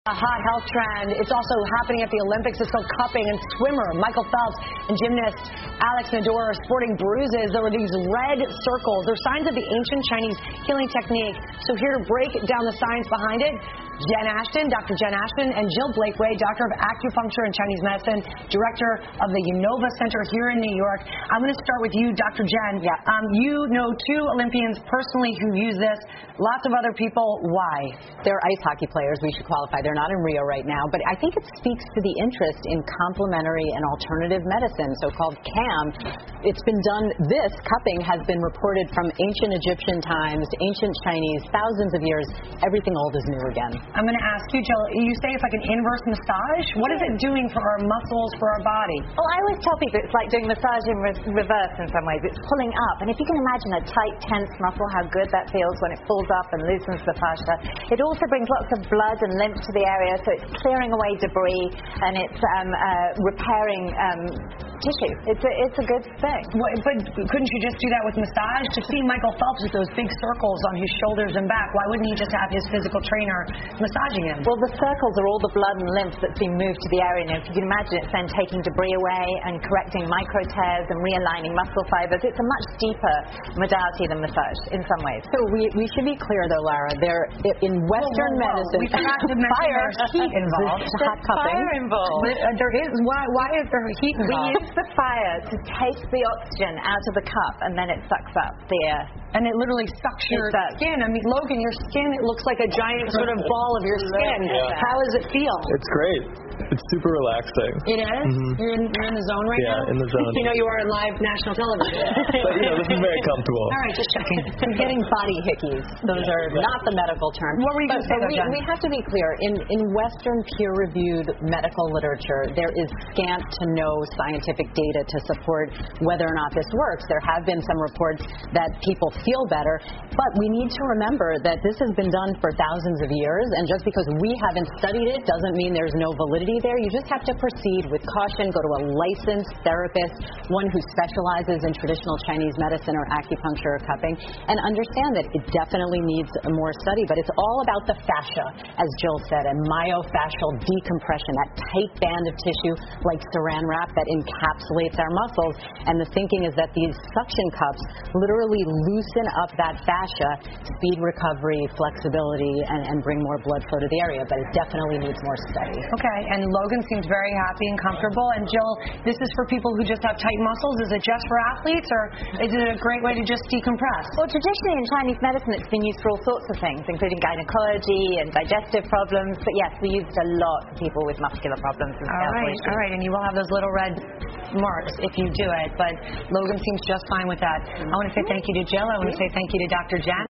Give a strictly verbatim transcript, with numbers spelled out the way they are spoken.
A hot health trend. It's also happening at the Olympics. It's called cupping, and swimmer Michael Phelps and gymnast Alex Nador are sporting bruises. There were these red circles. They're signs of the ancient Chinese healing technique. So here to break down the science behind it, Jen Ashton, Doctor Jen Ashton, and Jill Blakeway, Doctor of Acupuncture and Chinese Medicine, Director of the Unova Center here in New York. I'm going to start with you, Doctor Jen. Yeah. Um, you know two Olympians personally who use this. Lots of other people. Why? They're ice hockey players. We should qualify. They're not in Rio right now, but I think it speaks to the interest in complementary and alternative medicine, so-called C A M. It's been done, this cupping has been reported from ancient Egyptian times, ancient Chinese, thousands of years. Everything old is new again. I'm going to ask you, Jill, you say it's like an inverse massage? What is it doing for our muscles, for our body? Well, I always tell people it's like doing massage in re- reverse in some ways. It's pulling up. And if you can imagine a tight, tense muscle, how good that feels when it pulls up and loosens the fascia. It also brings lots of blood and lymph to the area, so it's clearing away debris and it's um, uh, repairing um, tissue. It's a, it's a good thing. What, but couldn't you just do that with massage? To see Michael Phelps with those big circles on his shoulders and back, why wouldn't he just have his physical trainer massaging him? Well, the circles are all the blood and lymph that's been moved to the area. And if you can imagine, it's then taking debris away and correcting micro tears and realigning muscle fibers. It's a much deeper modality than massage in some ways. So we, we should be clear, though, Lara. There, in Western whoa, whoa, whoa. medicine, we forgot to mention fire, there's heat involved. There's hot cupping. Fire involved. But, uh, there is. Why? Why is there heat We involved? use the fire to take the oxygen out of the cup, and then it sucks up the air. And it literally sucks your does. skin. I mean, Logan, your skin, it looks like a giant sort of ball of your skin. Yeah. How does it feel? It's great. It's super relaxing. It is? Mm-hmm. You're, in, you're in the zone right yeah, now? Yeah, in the zone. You know you are on live national television. But, you know, this is very comfortable. All right, just checking. I'm getting body hickeys. Those are not the medical term. What were you going to say, we, Jen? we have to be clear. In, in Western peer-reviewed medical literature, there is scant to no scientific data to support whether or not this works. There have been some reports that people feel better, but we need to remember that this has been done for thousands of years, and just because we haven't studied it doesn't mean there's no validity there. You just have to proceed with caution, go to a licensed therapist, one who specializes in traditional Chinese medicine or acupuncture or cupping, and understand that it definitely needs more study. But it's all about the fascia, as Jill said, and myofascial decompression, that tight band of tissue like saran wrap that encapsulates our muscles. And the thinking is that these suction cups literally loosen up that fascia, speed recovery, flexibility, and, and bring more blood flow to the area. But it definitely needs more study. Okay, and Logan seems very happy and comfortable. And Jill, this is for people who just have tight muscles. Is it just for athletes, or is it a great way to just decompress? Well, traditionally in Chinese medicine, it's been used for all sorts of things, including gynecology and digestive problems. But yes, we use it a lot for people with muscular problems and all right, issues. all right, and you will have those little red marks if you do it. But Logan seems just fine with that. I want to say thank you to Jill. I want to say thank you to Doctor Jen.